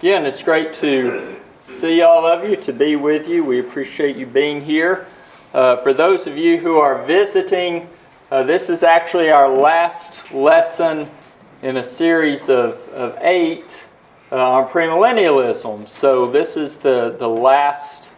Again, it's great to see all of you, to be with you. We appreciate you being here. For those of you who are visiting, this is actually our last lesson in a series of 8 on premillennialism. So this is the last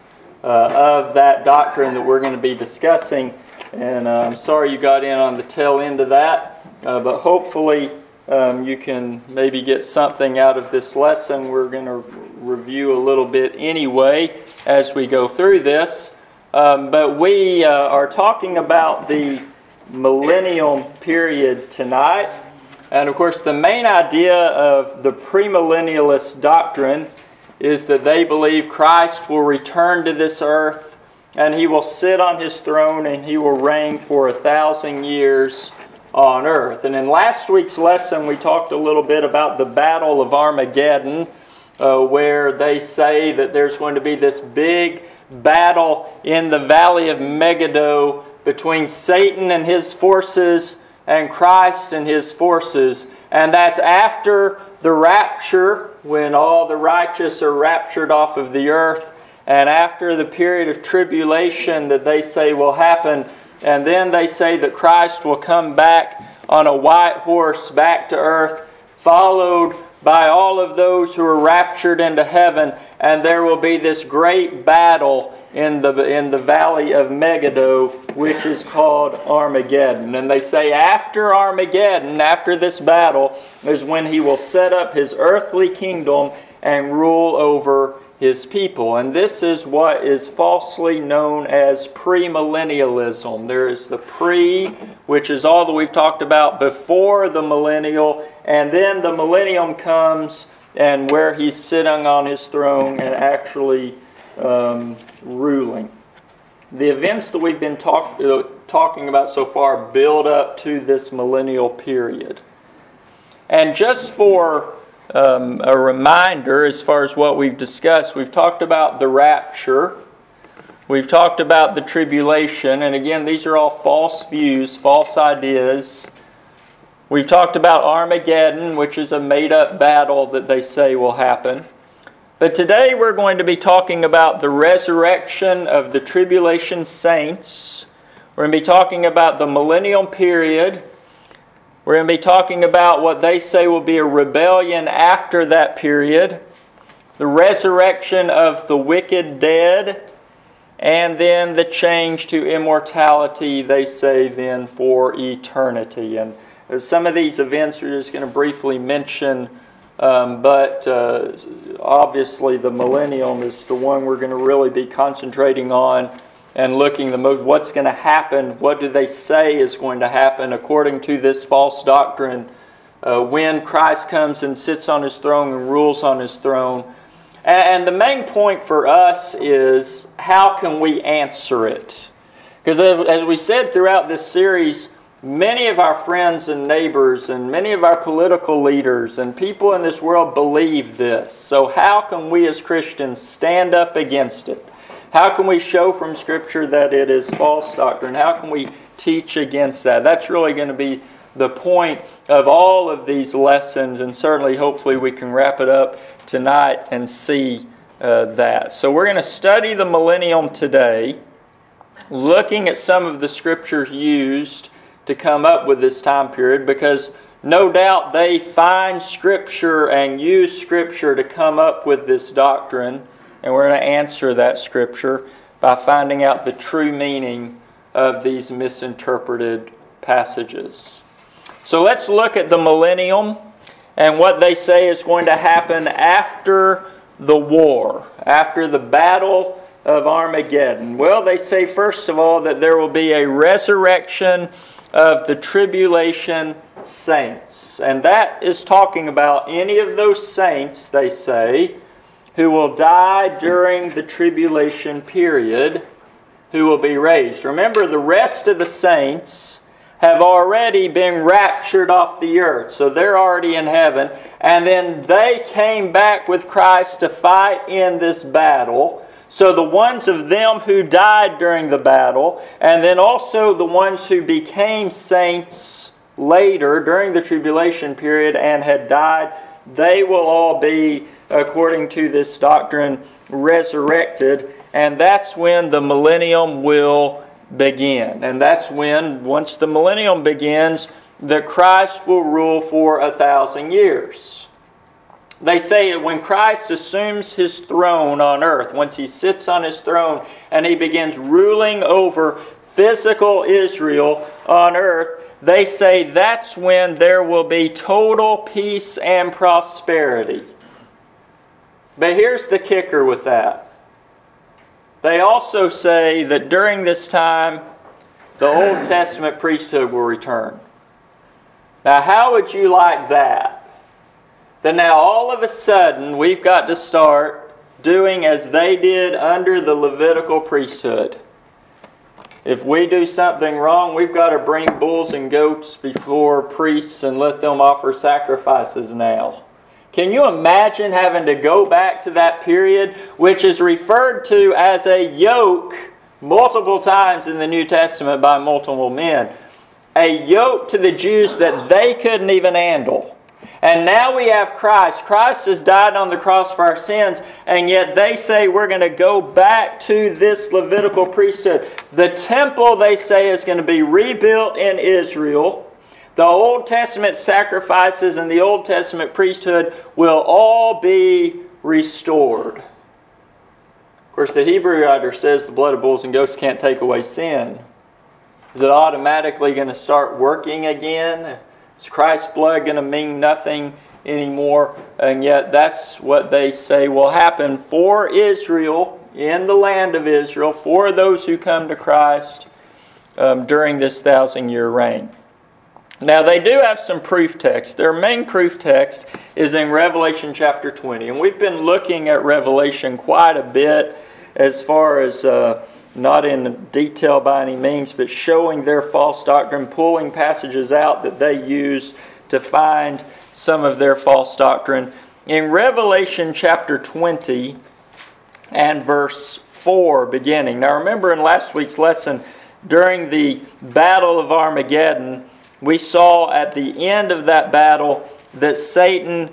of that doctrine that we're going to be discussing. And I'm sorry you got in on the tail end of that, but hopefully you can maybe get something out of this lesson. We're going to review a little bit anyway as we go through this. But we are talking about the millennium period tonight. And of course, the main idea of the premillennialist doctrine is that they believe Christ will return to this earth and He will sit on His throne and He will reign for 1,000 years on earth. And in last week's lesson, we talked a little bit about the Battle of Armageddon, where they say that there's going to be this big battle in the Valley of Megiddo between Satan and his forces and Christ and His forces. And that's after the rapture, when all the righteous are raptured off of the earth, and after the period of tribulation that they say will happen. And then they say that Christ will come back on a white horse back to earth, followed by all of those who are raptured into heaven. And there will be this great battle in the valley of Megiddo, which is called Armageddon. And they say after Armageddon, after this battle, is when He will set up His earthly kingdom and rule over His people. And this is what is falsely known as premillennialism. There is the pre, which is all that we've talked about before the millennial, and then the millennium comes and where He's sitting on His throne and actually ruling. The events that we've been talking about so far build up to this millennial period. And just for a reminder as far as what we've discussed, we've talked about the rapture, we've talked about the tribulation, and again, these are all false views, false ideas. We've talked about Armageddon, which is a made-up battle that they say will happen. But today we're going to be talking about the resurrection of the tribulation saints. We're going to be talking about the millennium period. We're going to be talking about what they say will be a rebellion after that period, the resurrection of the wicked dead, and then the change to immortality, they say then, for eternity. And some of these events we're just going to briefly mention, but obviously the millennium is the one we're going to really be concentrating on and looking the most, what's going to happen, what do they say is going to happen according to this false doctrine when Christ comes and sits on His throne and rules on His throne. And the main point for us is, how can we answer it? Because as we said throughout this series, many of our friends and neighbors and many of our political leaders and people in this world believe this. So how can we as Christians stand up against it? How can we show from Scripture that it is false doctrine? How can we teach against that? That's really going to be the point of all of these lessons, and certainly, hopefully, we can wrap it up tonight and see that. So we're going to study the millennium today, looking at some of the Scriptures used to come up with this time period, because no doubt they find Scripture and use Scripture to come up with this doctrine. And we're going to answer that Scripture by finding out the true meaning of these misinterpreted passages. So let's look at the millennium and what they say is going to happen after the war, after the battle of Armageddon. Well, they say first of all that there will be a resurrection of the tribulation saints. And that is talking about any of those saints, they say, who will die during the tribulation period, who will be raised. Remember, the rest of the saints have already been raptured off the earth, so they're already in heaven. And then they came back with Christ to fight in this battle. So the ones of them who died during the battle, and then also the ones who became saints later during the tribulation period and had died, they will all be according to this doctrine, resurrected. And that's when the millennium will begin. And that's when, once the millennium begins, that Christ will rule for 1,000 years. They say that when Christ assumes His throne on earth, once He sits on His throne and He begins ruling over physical Israel on earth, they say that's when there will be total peace and prosperity. But here's the kicker with that. They also say that during this time, the Old Testament priesthood will return. Now, how would you like that? That now all of a sudden we've got to start doing as they did under the Levitical priesthood. If we do something wrong, we've got to bring bulls and goats before priests and let them offer sacrifices now. Can you imagine having to go back to that period, which is referred to as a yoke multiple times in the New Testament by multiple men? A yoke to the Jews that they couldn't even handle. And now we have Christ. Christ has died on the cross for our sins, and yet they say we're going to go back to this Levitical priesthood. The temple, they say, is going to be rebuilt in Israel. The Old Testament sacrifices and the Old Testament priesthood will all be restored. Of course, the Hebrew writer says the blood of bulls and goats can't take away sin. Is it automatically going to start working again? Is Christ's blood going to mean nothing anymore? And yet that's what they say will happen for Israel, in the land of Israel, for those who come to Christ during this 1,000-year reign. Now, they do have some proof text. Their main proof text is in Revelation chapter 20. And we've been looking at Revelation quite a bit as far as, not in detail by any means, but showing their false doctrine, pulling passages out that they use to find some of their false doctrine. In Revelation chapter 20 and verse 4 beginning. Now remember in last week's lesson, during the Battle of Armageddon, we saw at the end of that battle that Satan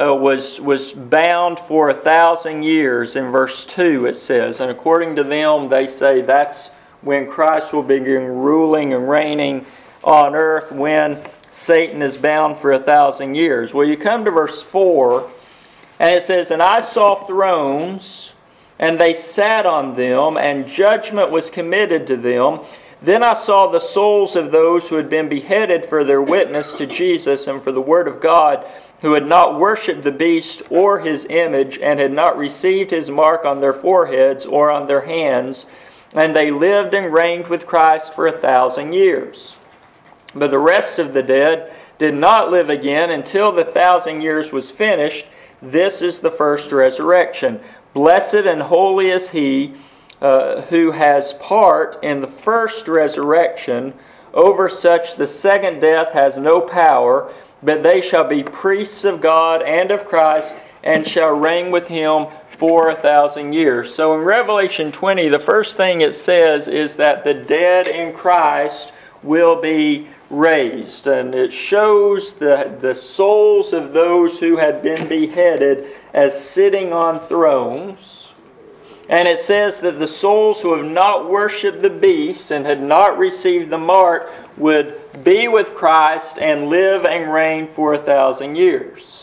was bound for 1,000 years. In verse 2 it says, and according to them, they say that's when Christ will begin ruling and reigning on earth, when Satan is bound for 1,000 years. Well, you come to verse 4, and it says, and I saw thrones, and they sat on them, and judgment was committed to them. Then I saw the souls of those who had been beheaded for their witness to Jesus and for the word of God, who had not worshipped the beast or his image, and had not received his mark on their foreheads or on their hands. And they lived and reigned with Christ for 1,000 years. But the rest of the dead did not live again until the 1,000 years was finished. This is the first resurrection. Blessed and holy is he who has part in the first resurrection. Over such the second death has no power, but they shall be priests of God and of Christ, and shall reign with him for 1,000 years. So in Revelation 20, the first thing it says is that the dead in Christ will be raised. And it shows the souls of those who had been beheaded as sitting on thrones. And it says that the souls who have not worshipped the beast and had not received the mark would be with Christ and live and reign for 1,000 years.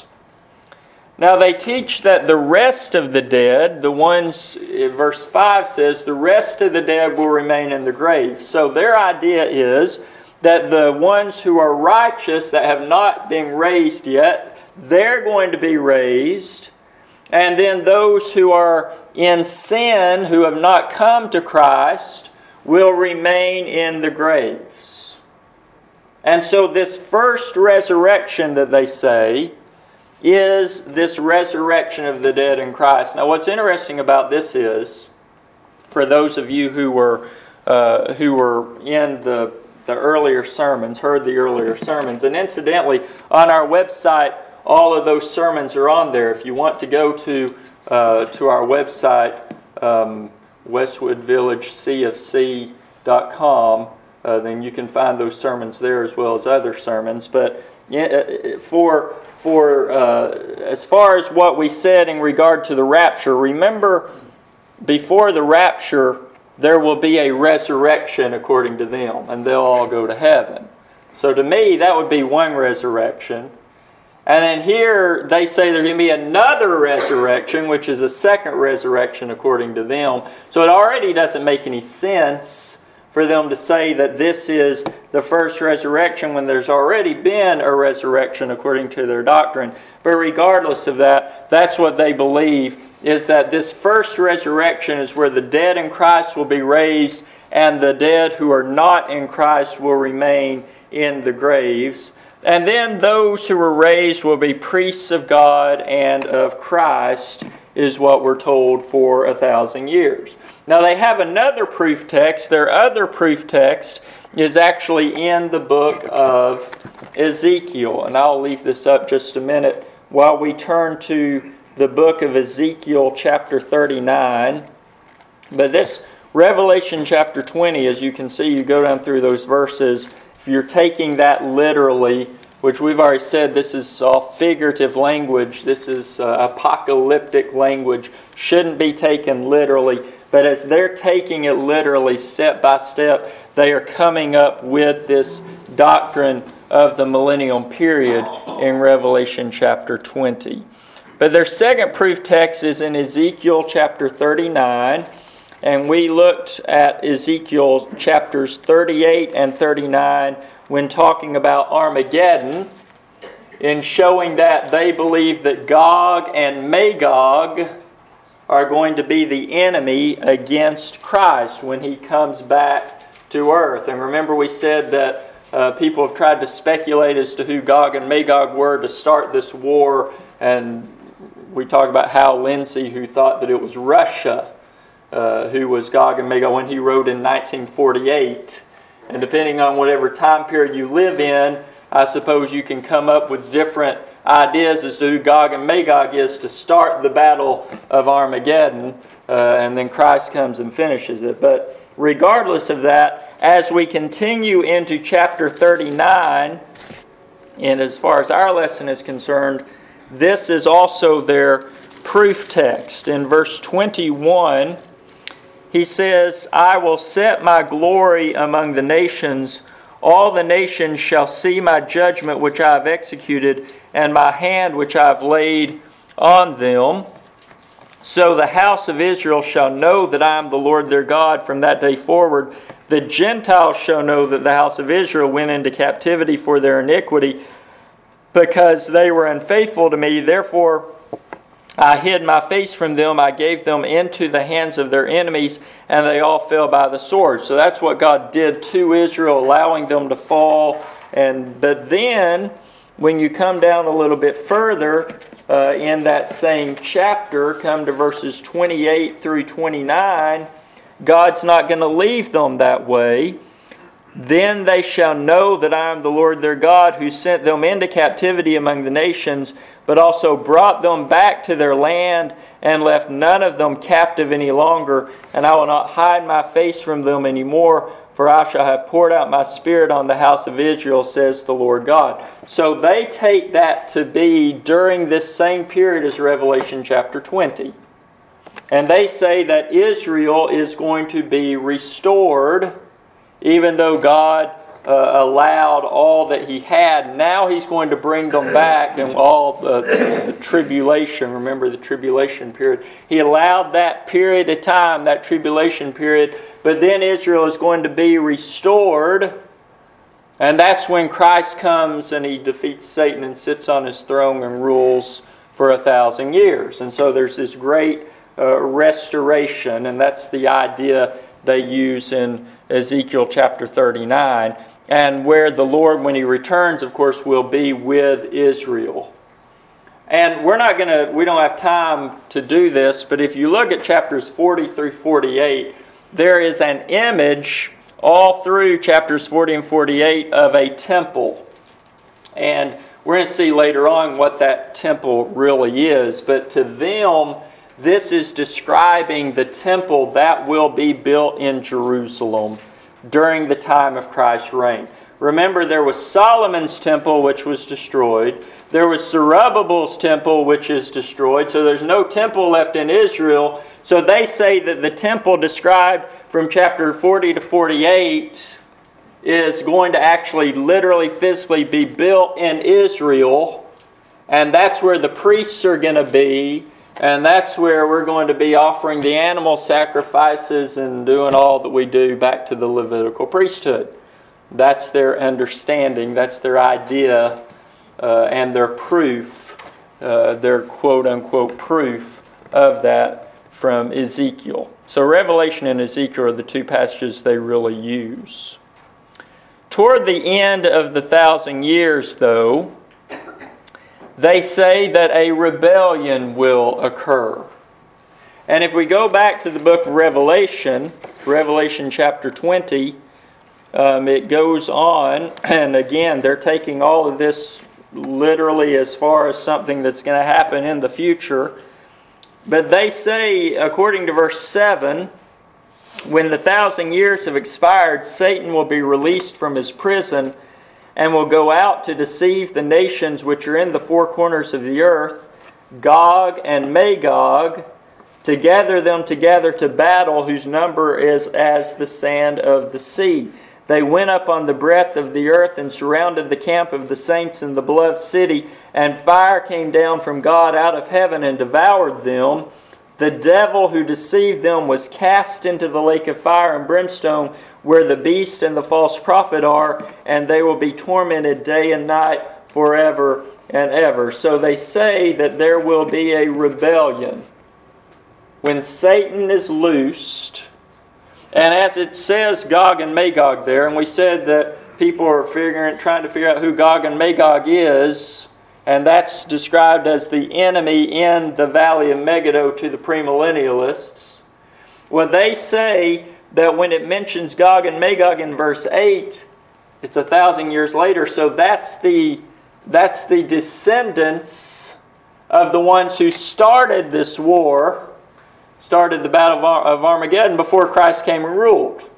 Now they teach that the rest of the dead, the ones, verse 5 says, the rest of the dead will remain in the grave. So their idea is that the ones who are righteous that have not been raised yet, they're going to be raised. And then those who are in sin, who have not come to Christ, will remain in the graves. And so this first resurrection that they say is this resurrection of the dead in Christ. Now what's interesting about this is, for those of you who were in the earlier sermons, heard the earlier sermons, and incidentally, on our website, all of those sermons are on there. If you want to go to our website, westwoodvillagecfc.com, then you can find those sermons there as well as other sermons. But as far as what we said in regard to the rapture, remember, before the rapture, there will be a resurrection according to them, and they'll all go to heaven. So to me, that would be one resurrection. And then here they say there's going to be another resurrection, which is a second resurrection according to them. So it already doesn't make any sense for them to say that this is the first resurrection when there's already been a resurrection according to their doctrine. But regardless of that, that's what they believe, is that this first resurrection is where the dead in Christ will be raised and the dead who are not in Christ will remain in the graves. And then those who were raised will be priests of God and of Christ, is what we're told, for 1,000 years. Now they have another proof text. Their other proof text is actually in the book of Ezekiel. And I'll leave this up just a minute while we turn to the book of Ezekiel chapter 39. But this Revelation chapter 20, as you can see, you go down through those verses. If you're taking that literally, which we've already said, this is all figurative language. This is apocalyptic language. Shouldn't be taken literally. But as they're taking it literally, step by step, they are coming up with this doctrine of the millennium period in Revelation chapter 20. But their second proof text is in Ezekiel chapter 39. And we looked at Ezekiel chapters 38 and 39 when talking about Armageddon, in showing that they believe that Gog and Magog are going to be the enemy against Christ when He comes back to earth. And remember, we said that people have tried to speculate as to who Gog and Magog were to start this war. And we talked about Hal Lindsey, who thought that it was Russia who was Gog and Magog when he wrote in 1948. And depending on whatever time period you live in, I suppose you can come up with different ideas as to who Gog and Magog is to start the battle of Armageddon, and then Christ comes and finishes it. But regardless of that, as we continue into chapter 39, and as far as our lesson is concerned, this is also their proof text. In verse 21, he says, I will set my glory among the nations. All the nations shall see my judgment which I have executed, and my hand which I have laid on them. So the house of Israel shall know that I am the Lord their God from that day forward. The Gentiles shall know that the house of Israel went into captivity for their iniquity, because they were unfaithful to me. Therefore I hid my face from them. I gave them into the hands of their enemies, and they all fell by the sword. So that's what God did to Israel, allowing them to fall. But then, when you come down a little bit further in that same chapter, come to verses 28 through 29, God's not going to leave them that way. Then they shall know that I am the Lord their God, who sent them into captivity among the nations, but also brought them back to their land, and left none of them captive any longer. And I will not hide my face from them any more, for I shall have poured out my Spirit on the house of Israel, says the Lord God. So they take that to be during this same period as Revelation chapter 20. And they say that Israel is going to be restored. Even though God allowed all that He had, now He's going to bring them back, and all the tribulation. Remember the tribulation period. He allowed that period of time, that tribulation period, but then Israel is going to be restored, and that's when Christ comes and He defeats Satan and sits on His throne and rules for 1,000 years. And so there's this great restoration, and that's the idea they use in Ezekiel chapter 39, and where the Lord, when He returns, of course, will be with Israel. And we don't have time to do this, but if you look at chapters 40 through 48, there is an image all through chapters 40 and 48 of a temple. And we're going to see later on what that temple really is, but to them, this is describing the temple that will be built in Jerusalem. during the time of Christ's reign. Remember, there was Solomon's temple, which was destroyed. There was Zerubbabel's temple, which is destroyed. So there's no temple left in Israel. So they say that the temple described from chapter 40 to 48 is going to actually literally, physically be built in Israel. And that's where the priests are going to be. And that's where we're going to be offering the animal sacrifices and doing all that we do back to the Levitical priesthood. That's their understanding. That's their idea and their proof, their quote-unquote proof of that from Ezekiel. So Revelation and Ezekiel are the two passages they really use. Toward the end of the 1,000 years, though, they say that a rebellion will occur. And if we go back to the book of Revelation, Revelation chapter 20, it goes on, and again, they're taking all of this literally as far as something that's going to happen in the future. But they say, according to verse 7, when the 1,000 years have expired, Satan will be released from his prison and will go out to deceive the nations which are in the four corners of the earth, Gog and Magog, to gather them together to battle, whose number is as the sand of the sea. They went up on the breadth of the earth and surrounded the camp of the saints in the beloved city, and fire came down from God out of heaven and devoured them. The devil who deceived them was cast into the lake of fire and brimstone, where the beast and the false prophet are, and they will be tormented day and night forever and ever. So they say that there will be a rebellion when Satan is loosed. And as it says Gog and Magog there, and we said that people are trying to figure out who Gog and Magog is, and that's described as the enemy in the valley of Megiddo to the premillennialists. Well, they say that when it mentions Gog and Magog in verse 8, it's 1,000 years later. So that's the descendants of the ones who started this war, started the battle of Armageddon before Christ came and ruled.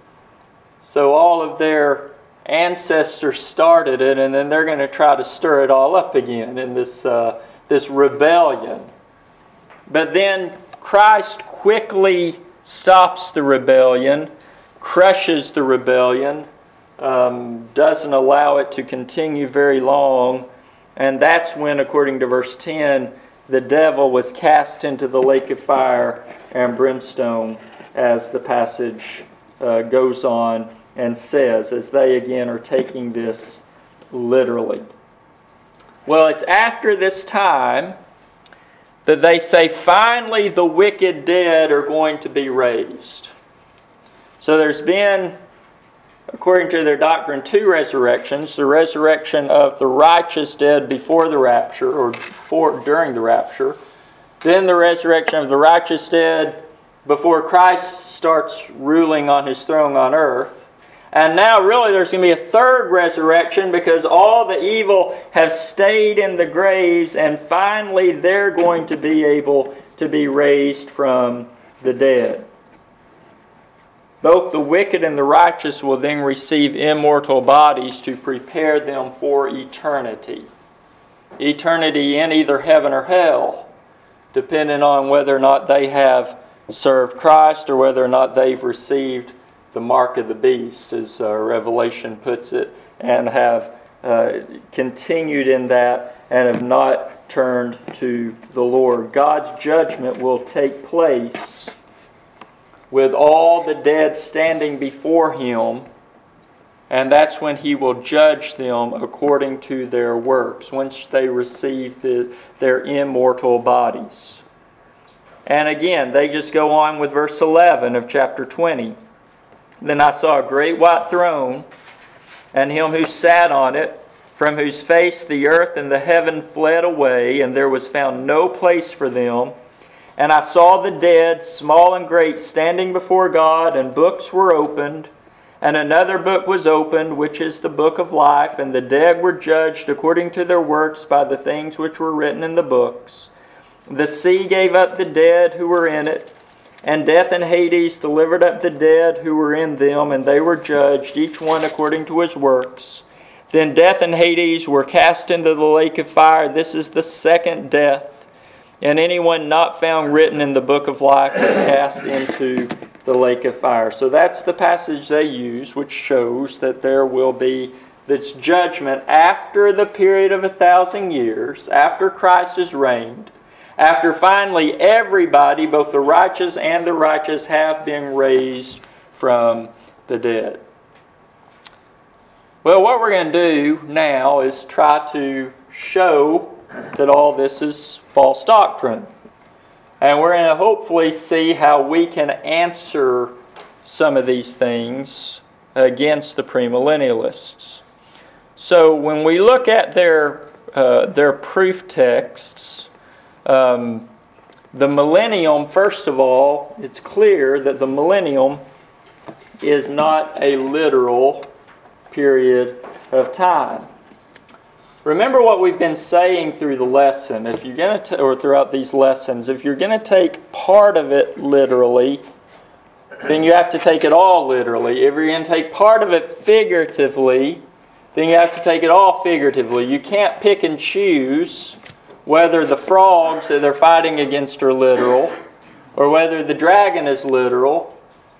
So all of their ancestors started it, and then they're going to try to stir it all up again in this rebellion. But then Christ quickly stops the rebellion, crushes the rebellion, doesn't allow it to continue very long, and that's when, according to verse 10, the devil was cast into the lake of fire and brimstone, as the passage goes on and says, as they again are taking this literally. Well, it's after this time that they say finally the wicked dead are going to be raised. So there's been, according to their doctrine, two resurrections. The resurrection of the righteous dead before the rapture, or during the rapture. Then the resurrection of the righteous dead before Christ starts ruling on his throne on earth. And now really there's going to be a third resurrection because all the evil has stayed in the graves, and finally they're going to be able to be raised from the dead. Both the wicked and the righteous will then receive immortal bodies to prepare them for eternity. Eternity in either heaven or hell, depending on whether or not they have served Christ or whether or not they've received the mark of the beast, as Revelation puts it, and have continued in that and have not turned to the Lord. God's judgment will take place with all the dead standing before Him, and that's when He will judge them according to their works, once they receive their immortal bodies. And again, they just go on with verse 11 of chapter 20. Then I saw a great white throne, and Him who sat on it, from whose face the earth and the heaven fled away, and there was found no place for them. And I saw the dead, small and great, standing before God, and books were opened. And another book was opened, which is the book of life, and the dead were judged according to their works by the things which were written in the books. The sea gave up the dead who were in it, And death and Hades delivered up the dead who were in them, and they were judged, each one according to his works. Then death and Hades were cast into the lake of fire. This is the second death. And anyone not found written in the book of life was cast into the lake of fire. So that's the passage they use, which shows that there will be this judgment after the period of 1,000 years, after Christ has reigned, after finally everybody, both the righteous and the righteous, have been raised from the dead. Well, what we're going to do now is try to show that all this is false doctrine. And we're going to hopefully see how we can answer some of these things against the premillennialists. So when we look at their proof texts, the millennium, first of all, it's clear that the millennium is not a literal period of time. Remember what we've been saying through the lesson. If you're going to, or throughout these lessons, if you're going to take part of it literally, then you have to take it all literally. If you're going to take part of it figuratively, then you have to take it all figuratively. You can't pick and choose whether the frogs that they're fighting against are literal, or whether the dragon is literal,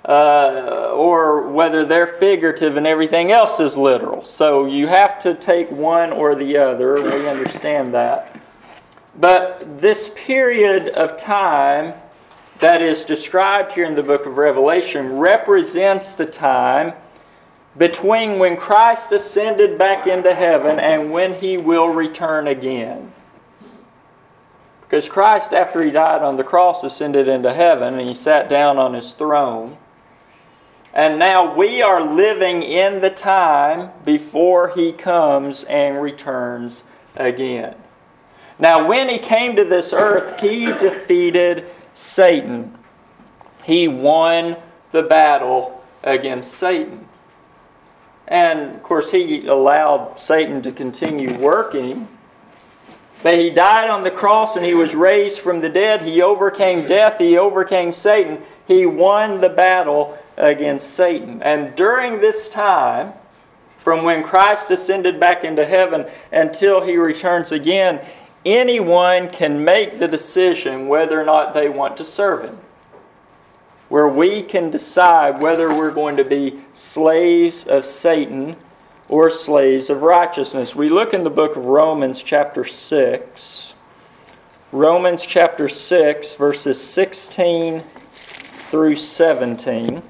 or whether they're figurative and everything else is literal. So you have to take one or the other, and we understand that. But this period of time that is described here in the book of Revelation represents the time between when Christ ascended back into heaven and when He will return again. Because Christ, after He died on the cross, ascended into heaven and He sat down on His throne. And now we are living in the time before He comes and returns again. Now, when He came to this earth, He defeated Satan. He won the battle against Satan. And, of course, He allowed Satan to continue working. But He died on the cross and He was raised from the dead. He overcame death. He overcame Satan. He won the battle against Satan. And during this time, from when Christ ascended back into heaven until He returns again, anyone can make the decision whether or not they want to serve Him. Where we can decide whether we're going to be slaves of Satan or slaves of righteousness. We look in the book of Romans chapter 6. Romans chapter 6, verses 16 through 17.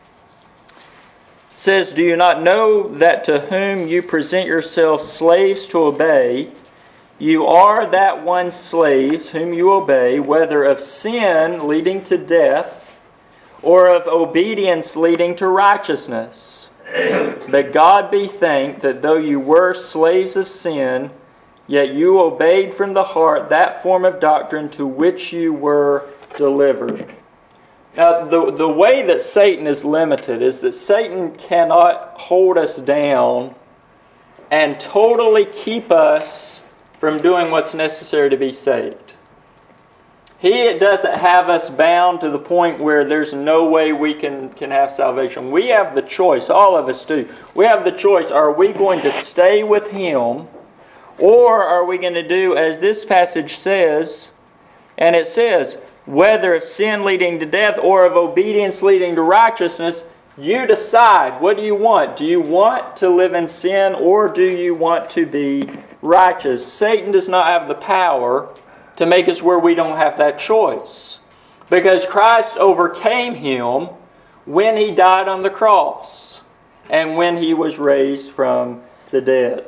Says, "Do you not know that to whom you present yourselves slaves to obey, you are that one slaves whom you obey, whether of sin leading to death, or of obedience leading to righteousness? But God be thanked that though you were slaves of sin, yet you obeyed from the heart that form of doctrine to which you were delivered." Now, the way that Satan is limited is that Satan cannot hold us down and totally keep us from doing what's necessary to be saved. He doesn't have us bound to the point where there's no way we can have salvation. We have the choice, all of us do. We have the choice, are we going to stay with Him, or are we going to do as this passage says, and it says, whether of sin leading to death or of obedience leading to righteousness, you decide. What do you want? Do you want to live in sin, or do you want to be righteous? Satan does not have the power to make us where we don't have that choice. Because Christ overcame him when He died on the cross and when He was raised from the dead.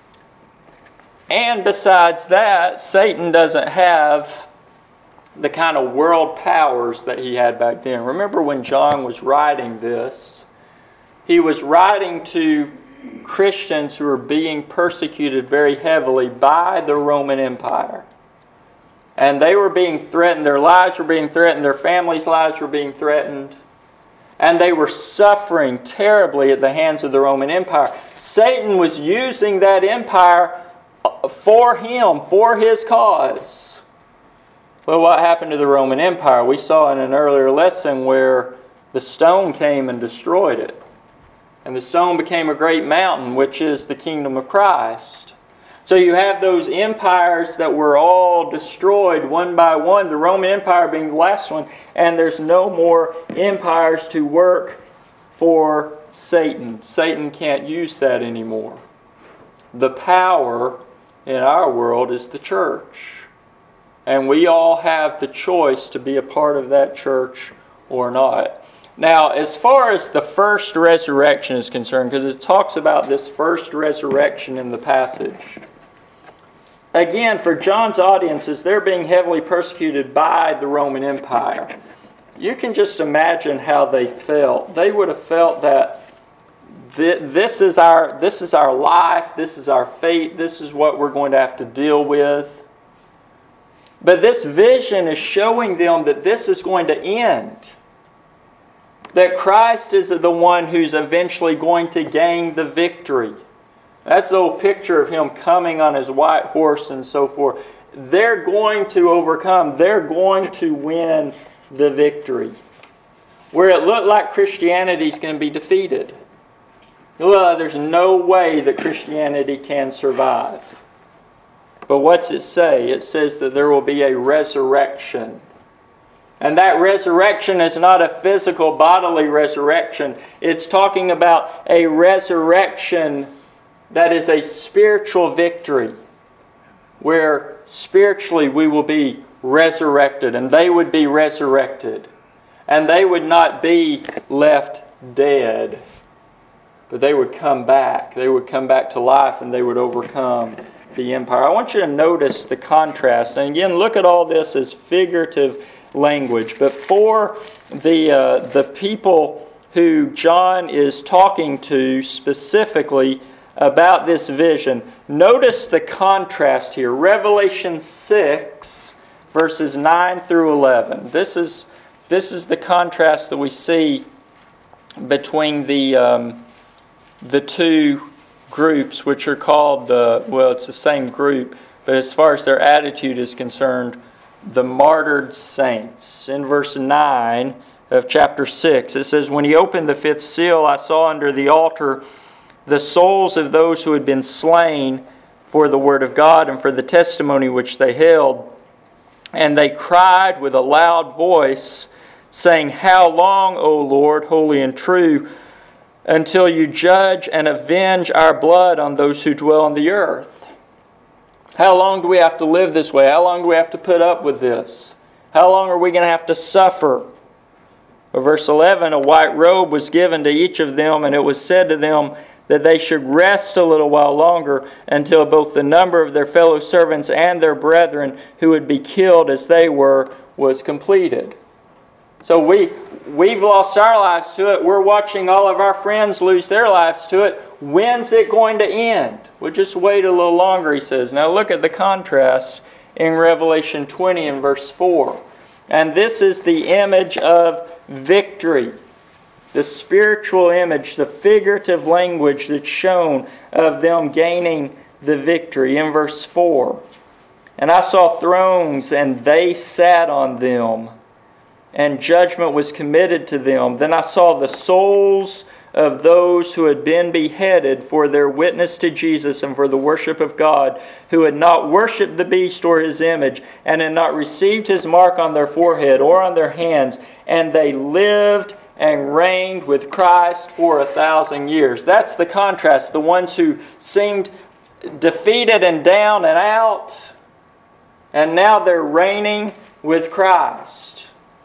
And besides that, Satan doesn't have the kind of world powers that he had back then. Remember when John was writing this, he was writing to Christians who were being persecuted very heavily by the Roman Empire. And they were being threatened, their lives were being threatened, their families' lives were being threatened. And they were suffering terribly at the hands of the Roman Empire. Satan was using that empire for him, for his cause. Well, what happened to the Roman Empire? We saw in an earlier lesson where the stone came and destroyed it. And the stone became a great mountain, which is the kingdom of Christ. So you have those empires that were all destroyed one by one, the Roman Empire being the last one, and there's no more empires to work for Satan. Satan can't use that anymore. The power in our world is the church. And we all have the choice to be a part of that church or not. Now, as far as the first resurrection is concerned, because it talks about this first resurrection in the passage, again, for John's audiences, they're being heavily persecuted by the Roman Empire. You can just imagine how they felt. They would have felt that this is our life, this is our fate, this is what we're going to have to deal with. But this vision is showing them that this is going to end. That Christ is the one who's eventually going to gain the victory. That's the old picture of Him coming on His white horse and so forth. They're going to overcome. They're going to win the victory. Where it looked like Christianity is going to be defeated. Well, there's no way that Christianity can survive. But what's it say? It says that there will be a resurrection. And that resurrection is not a physical bodily resurrection. It's talking about a resurrection that is a spiritual victory. Where spiritually we will be resurrected. And they would be resurrected. And they would not be left dead. But they would come back. They would come back to life and they would overcome the empire. I want you to notice the contrast. And again, look at all this as figurative language. But for the people who John is talking to specifically about this vision, notice the contrast here. Revelation 6, verses 9 through 11. This is the contrast that we see between the two groups, which are called, it's the same group, but as far as their attitude is concerned, the martyred saints. In verse 9 of chapter 6, it says, "When He opened the fifth seal, I saw under the altar the souls of those who had been slain for the word of God and for the testimony which they held. And they cried with a loud voice, saying, How long, O Lord, holy and true, until you judge and avenge our blood on those who dwell on the earth?" How long do we have to live this way? How long do we have to put up with this? How long are we going to have to suffer? Verse 11, "A white robe was given to each of them, and it was said to them that they should rest a little while longer until both the number of their fellow servants and their brethren who would be killed as they were was completed." So we've lost our lives to it. We're watching all of our friends lose their lives to it. When's it going to end? We'll just wait a little longer, he says. Now look at the contrast in Revelation 20 and verse 4. And this is the image of victory. The spiritual image, the figurative language that's shown of them gaining the victory. In verse 4, "And I saw thrones, and they sat on them, and judgment was committed to them. Then I saw the souls of those who had been beheaded for their witness to Jesus and for the worship of God, who had not worshipped the beast or his image, and had not received his mark on their forehead or on their hands, and they lived and reigned with Christ for 1,000 years." That's the contrast. The ones who seemed defeated and down and out, and now they're reigning with Christ.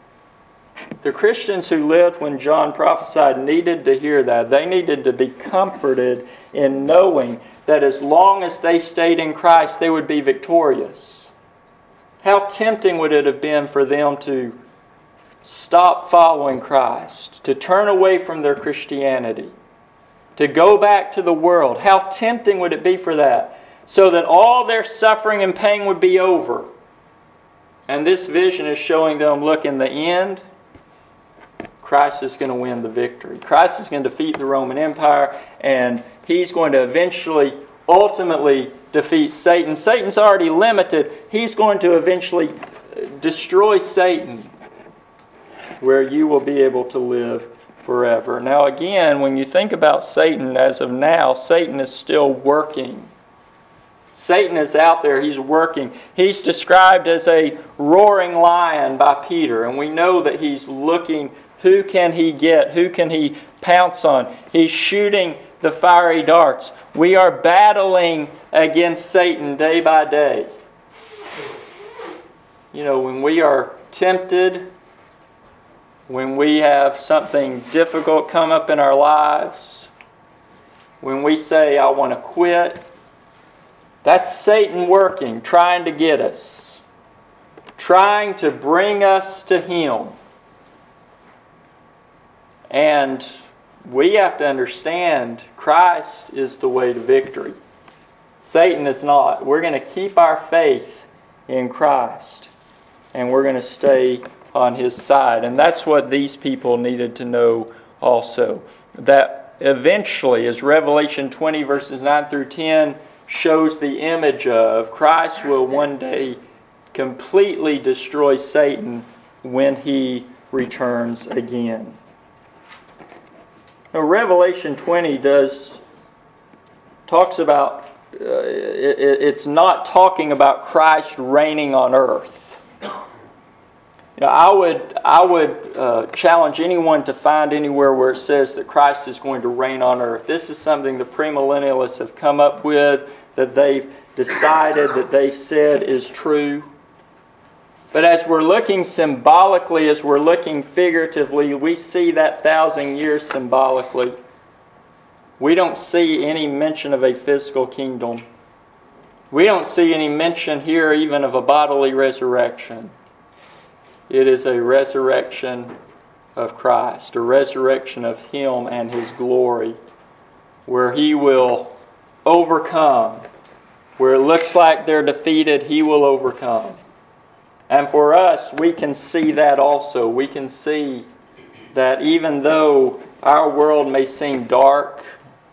The Christians who lived when John prophesied needed to hear that. They needed to be comforted in knowing that as long as they stayed in Christ, they would be victorious. How tempting would it have been for them to stop following Christ, to turn away from their Christianity, to go back to the world? How tempting would it be for that? So that all their suffering and pain would be over. And this vision is showing them, look, in the end, Christ is going to win the victory. Christ is going to defeat the Roman Empire, and He's going to eventually, ultimately defeat Satan. Satan's already limited. He's going to eventually destroy Satan, where you will be able to live forever. Now again, when you think about Satan as of now, Satan is still working. Satan is out there, he's working. He's described as a roaring lion by Peter, and we know that he's looking, who can he get? Who can he pounce on? He's shooting the fiery darts. We are battling against Satan day by day. You know, when we are tempted, when we have something difficult come up in our lives, when we say, I want to quit, that's Satan working, trying to get us, trying to bring us to him. And we have to understand Christ is the way to victory. Satan is not. We're going to keep our faith in Christ, and we're going to stay on his side. And that's what these people needed to know also. That eventually, as Revelation 20 verses 9 through 10 shows the image of, Christ will one day completely destroy Satan when he returns again. Now, Revelation 20 talks about, it's not talking about Christ reigning on earth. You know, I would challenge anyone to find anywhere where it says that Christ is going to reign on earth. This is something the premillennialists have come up with, that they've decided, that they've said is true. But as we're looking symbolically, as we're looking figuratively, we see that 1,000 years symbolically. We don't see any mention of a physical kingdom. We don't see any mention here even of a bodily resurrection. It is a resurrection of Christ, a resurrection of Him and His glory, where He will overcome. Where it looks like they're defeated, He will overcome. And for us, we can see that also. We can see that even though our world may seem dark,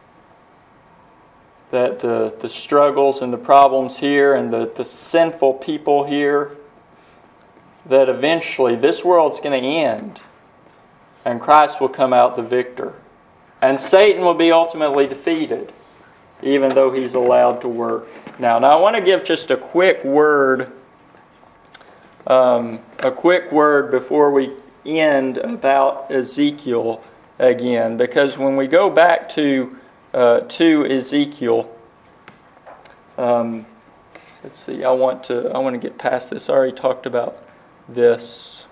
that the struggles and the problems here and the sinful people here, that eventually this world's going to end and Christ will come out the victor. And Satan will be ultimately defeated, even though he's allowed to work. Now I want to give just a quick word before we end about Ezekiel again, because when we go back to Ezekiel, let's see. I want to get past this. I already talked about this.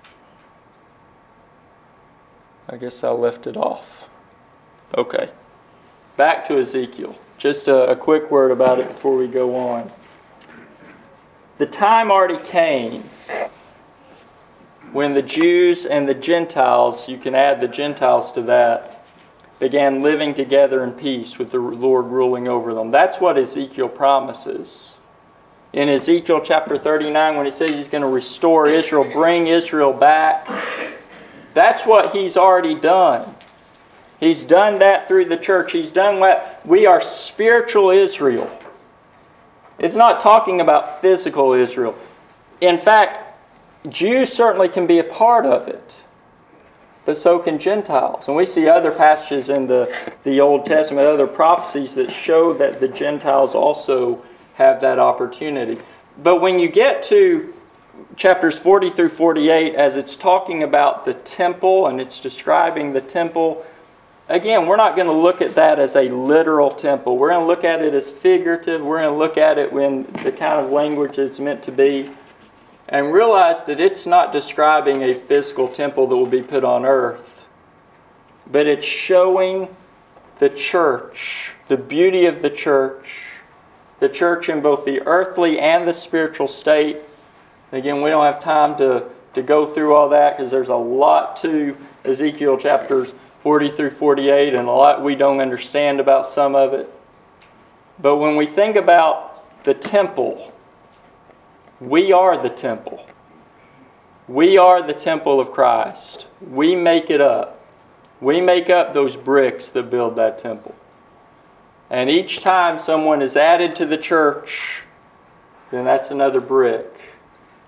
I guess I left it off. Okay. Back to Ezekiel. Just a quick word about it before we go on. The time already came when the Jews and the Gentiles, you can add the Gentiles to that, began living together in peace with the Lord ruling over them. That's what Ezekiel promises. In Ezekiel chapter 39, when it says He's going to restore Israel, bring Israel back, that's what He's already done. He's done that through the church. He's done what we are spiritual Israel. It's not talking about physical Israel. In fact, Jews certainly can be a part of it, but so can Gentiles. And we see other passages in the Old Testament, other prophecies that show that the Gentiles also have that opportunity. But when you get to chapters 40 through 48, as it's talking about the temple and it's describing the temple, again, we're not going to look at that as a literal temple. We're going to look at it as figurative. We're going to look at it in the kind of language it's meant to be, and realize that it's not describing a physical temple that will be put on earth, but it's showing the church, the beauty of the church in both the earthly and the spiritual state. Again, we don't have time to go through all that because there's a lot to Ezekiel chapters 40 through 48 and a lot we don't understand about some of it. But when we think about the temple, we are the temple. We are the temple of Christ. We make it up. We make up those bricks that build that temple. And each time someone is added to the church, then that's another brick.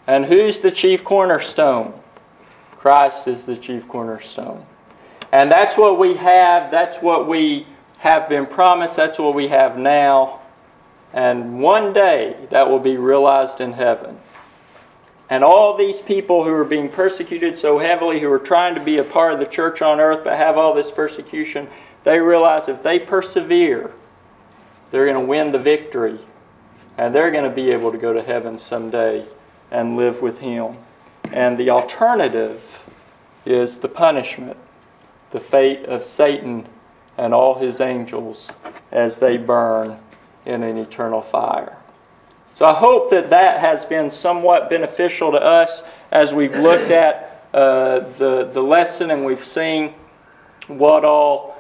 And who's the chief cornerstone? Christ is the chief cornerstone. And that's what we have. That's what we have been promised. That's what we have now. And one day that will be realized in heaven. And all these people who are being persecuted so heavily, who are trying to be a part of the church on earth but have all this persecution, they realize if they persevere, they're going to win the victory. And they're going to be able to go to heaven someday and live with Him. And the alternative is the punishment, the fate of Satan and all his angels as they burn in an eternal fire. So I hope that that has been somewhat beneficial to us as we've looked at the lesson and we've seen what all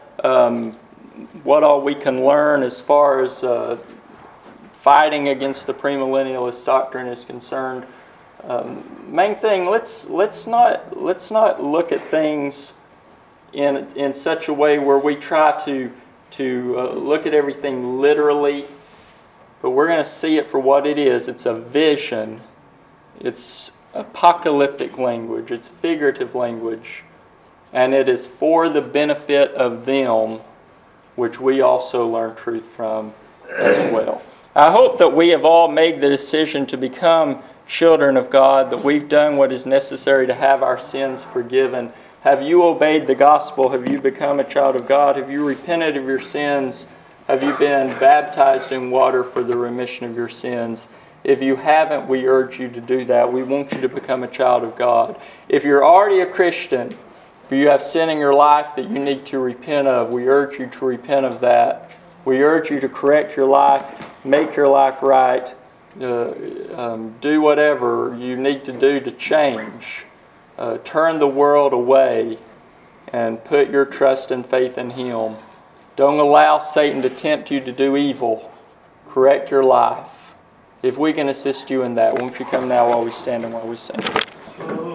we can learn as far as fighting against the premillennialist doctrine is concerned. Main thing, let's not look at things in such a way where we try to look at everything literally, but we're going to see it for what it is. It's a vision. It's apocalyptic language. It's figurative language. And it is for the benefit of them, which we also learn truth from as well. I hope that we have all made the decision to become children of God, that we've done what is necessary to have our sins forgiven. Have you obeyed the gospel? Have you become a child of God? Have you repented of your sins? Have you been baptized in water for the remission of your sins? If you haven't, we urge you to do that. We want you to become a child of God. If you're already a Christian, but you have sin in your life that you need to repent of, we urge you to repent of that. We urge you to correct your life, make your life right, do whatever you need to do to change. Turn the world away and put your trust and faith in Him. Don't allow Satan to tempt you to do evil. Correct your life. If we can assist you in that, won't you come now while we stand and while we sing?